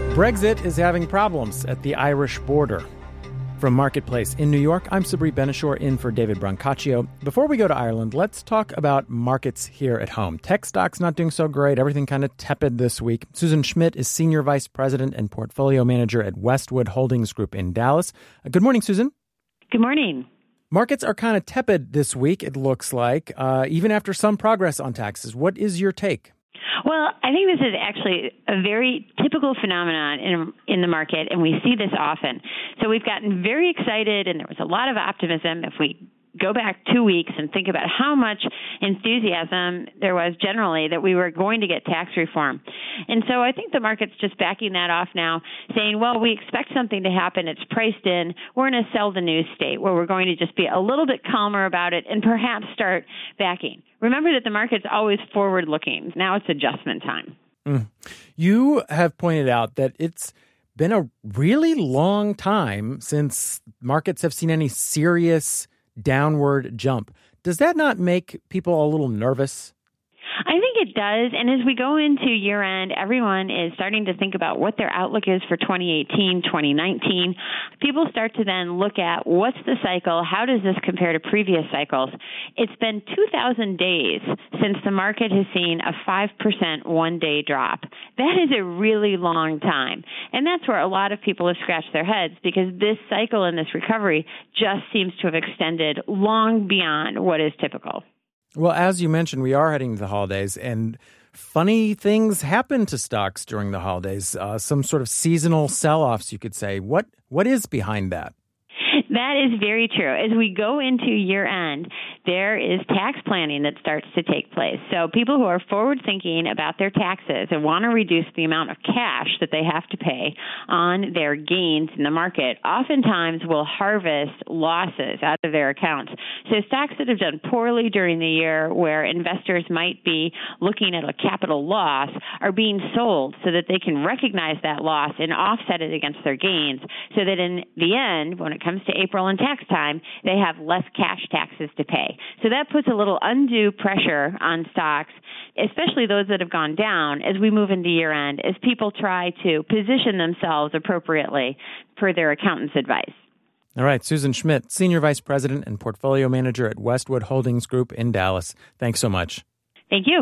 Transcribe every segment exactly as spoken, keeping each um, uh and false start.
Brexit is having problems at the Irish border. From Marketplace in New York, I'm Sabri Ben-Achour in for David Brancaccio. Before we go to Ireland, let's talk about markets here at home. Tech stocks not doing so great. Everything kind of tepid this week. Susan Schmidt is Senior Vice President and Portfolio Manager at Westwood Holdings Group in Dallas. Uh, good morning, Susan. Good morning. Markets are kind of tepid this week, it looks like, uh, even after some progress on taxes. What is your take? Well, I think this is actually a very typical phenomenon in in the market, and we see this often. So we've gotten very excited, and there was a lot of optimism. If we go back two weeks and think about how much enthusiasm there was generally that we were going to get tax reform. And so I think the market's just backing that off now, saying, well, we expect something to happen. It's priced in. We're in a sell the news state where we're going to just be a little bit calmer about it and perhaps start backing. Remember that the market's always forward-looking. Now it's adjustment time. Mm. You have pointed out that it's been a really long time since markets have seen any serious downward jump. Does that not make people a little nervous? I think it does. And as we go into year end, everyone is starting to think about what their outlook is for twenty eighteen, twenty nineteen. People start to then look at what's the cycle? How does this compare to previous cycles? It's been two thousand days since the market has seen a five percent one-day drop. That is a really long time. And that's where a lot of people have scratched their heads because this cycle and this recovery just seems to have extended long beyond what is typical. Well, as you mentioned, we are heading to the holidays, and funny things happen to stocks during the holidays. Uh, some sort of seasonal sell-offs, you could say. What what is behind that? That is very true. As we go into year end, there is tax planning that starts to take place. So people who are forward thinking about their taxes and want to reduce the amount of cash that they have to pay on their gains in the market oftentimes will harvest losses out of their accounts. So stocks that have done poorly during the year where investors might be looking at a capital loss are being sold so that they can recognize that loss and offset it against their gains so that in the end, when it comes to April and tax time, they have less cash taxes to pay. So that puts a little undue pressure on stocks, especially those that have gone down as we move into year end, as people try to position themselves appropriately per their accountant's advice. All right, Susan Schmidt, Senior Vice President and Portfolio Manager at Westwood Holdings Group in Dallas. Thanks so much. Thank you.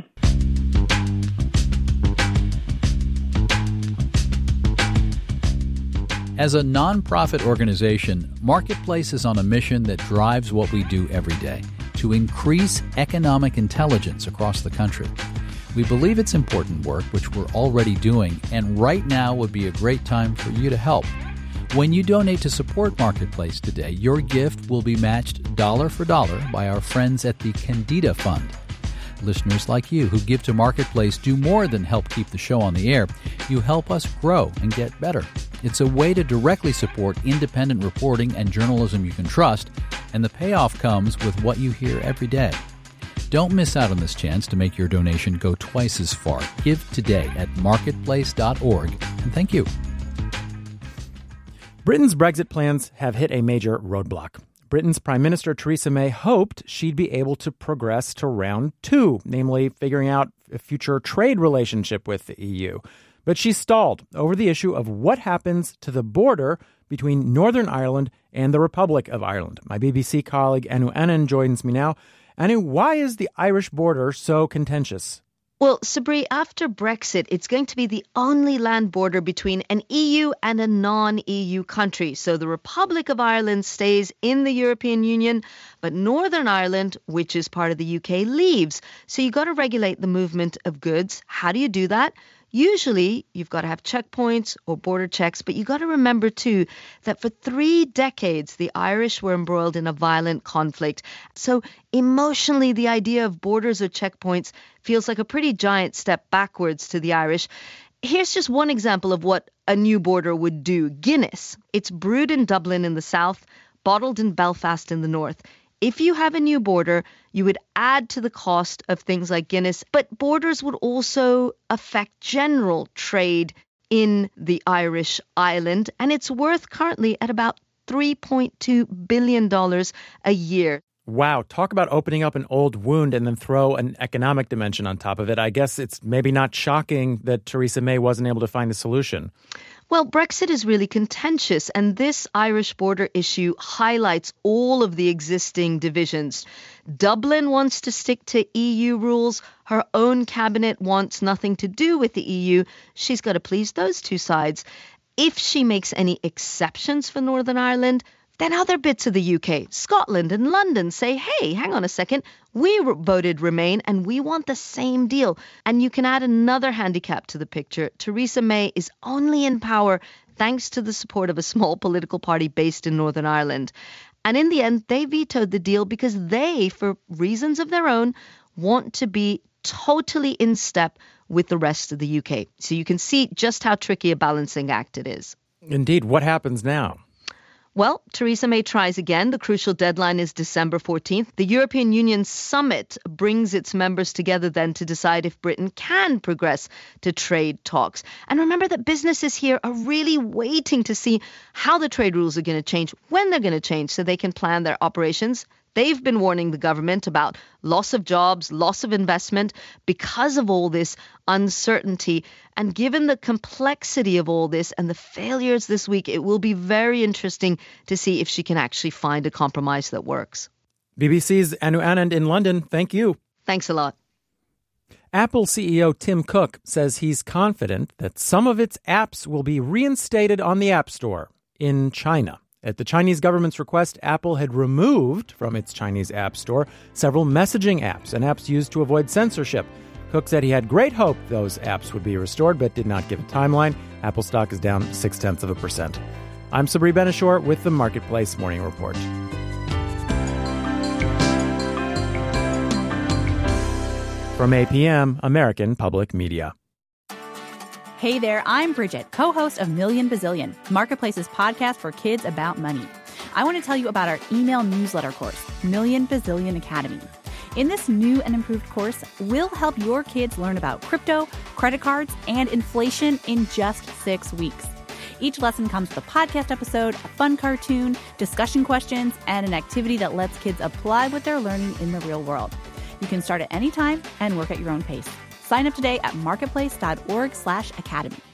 As a nonprofit organization, Marketplace is on a mission that drives what we do every day, to increase economic intelligence across the country. We believe it's important work, which we're already doing, and right now would be a great time for you to help. When you donate to support Marketplace today, your gift will be matched dollar for dollar by our friends at the Candida Fund. Listeners like you who give to Marketplace do more than help keep the show on the air. You help us grow and get better. It's a way to directly support independent reporting and journalism you can trust, and the payoff comes with what you hear every day. Don't miss out on this chance to make your donation go twice as far. Give today at marketplace dot org, and thank you. Britain's Brexit plans have hit a major roadblock. Britain's Prime Minister Theresa May hoped she'd be able to progress to round two, namely figuring out a future trade relationship with the E U. But she stalled over the issue of what happens to the border between Northern Ireland and the Republic of Ireland. My B B C colleague Anu Annan joins me now. Anu, why is the Irish border so contentious? Well, Sabri, after Brexit, it's going to be the only land border between an E U and a non-E U country. So the Republic of Ireland stays in the European Union, but Northern Ireland, which is part of the U K, leaves. So you've got to regulate the movement of goods. How do you do that? Usually, you've got to have checkpoints or border checks, but you've got to remember, too, that for three decades, the Irish were embroiled in a violent conflict. So emotionally, the idea of borders or checkpoints feels like a pretty giant step backwards to the Irish. Here's just one example of what a new border would do. Guinness. It's brewed in Dublin in the south, bottled in Belfast in the north. If you have a new border, you would add to the cost of things like Guinness, but borders would also affect general trade in the Irish island, and it's worth currently at about three point two billion dollars a year. Wow, talk about opening up an old wound and then throw an economic dimension on top of it. I guess it's maybe not shocking that Theresa May wasn't able to find a solution. Well, Brexit is really contentious, and this Irish border issue highlights all of the existing divisions. Dublin wants to stick to E U rules. Her own cabinet wants nothing to do with the E U. She's got to please those two sides. If she makes any exceptions for Northern Ireland, then other bits of the U K, Scotland and London, say, hey, hang on a second, we voted Remain and we want the same deal. And you can add another handicap to the picture. Theresa May is only in power thanks to the support of a small political party based in Northern Ireland. And in the end, they vetoed the deal because they, for reasons of their own, want to be totally in step with the rest of the U K. So you can see just how tricky a balancing act it is. Indeed. What happens now? Well, Theresa May tries again. The crucial deadline is December fourteenth. The European Union summit brings its members together then to decide if Britain can progress to trade talks. And remember that businesses here are really waiting to see how the trade rules are going to change, when they're going to change, so they can plan their operations. They've been warning the government about loss of jobs, loss of investment because of all this uncertainty. And given the complexity of all this and the failures this week, it will be very interesting to see if she can actually find a compromise that works. B B C's Anu Anand in London, thank you. Thanks a lot. Apple C E O Tim Cook says he's confident that some of its apps will be reinstated on the App Store in China. At the Chinese government's request, Apple had removed from its Chinese App Store several messaging apps and apps used to avoid censorship. Cook said he had great hope those apps would be restored, but did not give a timeline. Apple stock is down six-tenths of a percent. I'm Sabri Ben-Achour with the Marketplace Morning Report. From A P M, American Public Media. Hey there, I'm Bridget, co-host of Million Bazillion, Marketplace's podcast for kids about money. I want to tell you about our email newsletter course, Million Bazillion Academy. In this new and improved course, we'll help your kids learn about crypto, credit cards, and inflation in just six weeks. Each lesson comes with a podcast episode, a fun cartoon, discussion questions, and an activity that lets kids apply what they're learning in the real world. You can start at any time and work at your own pace. Sign up today at marketplace.org slash academy.